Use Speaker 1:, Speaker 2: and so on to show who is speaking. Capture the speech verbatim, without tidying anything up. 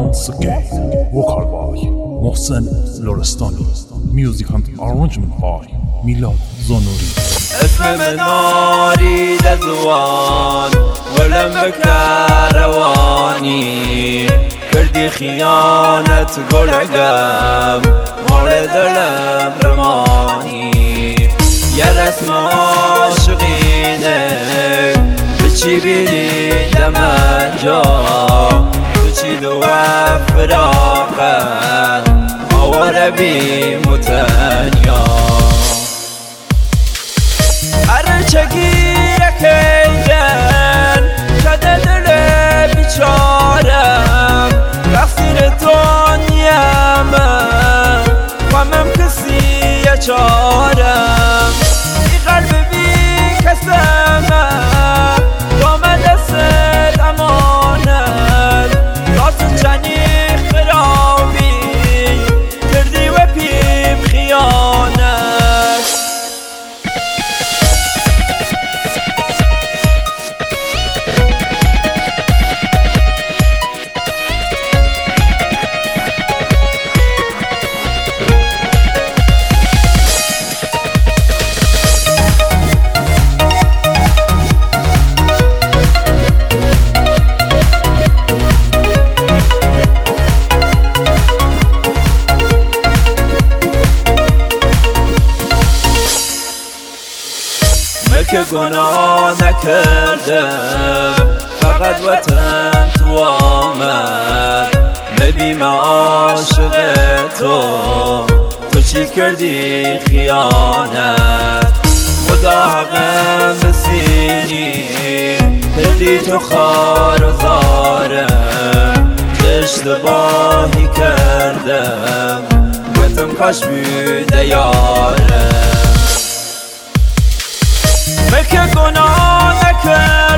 Speaker 1: once again, vocal by محسن لرستانی، music and arrangement by میلاد زانوری.
Speaker 2: اسم مناری لزوان ولم بکروانی کردی خیانت گلگم مورد دلم رمانی یه رسم عاشقینه بچی بیدم انجا بچی دو فراقه آواره بی متنیا ارچگی یکیدن کده دل بیچارم رفتیر دنیم قمم کسی چارم ای قلب بی کسمه دام دست امانت راست چنی خرابی کردی و پیم خیانت که گناه نکردم فقط وطن تو آمد ببیم عاشق تو تو چی کردی خیانت خدا حقم بسینی کردی تو خار و زارم چه اشتباهی کردم گفتم کاش بوده یارم که گناه نکرد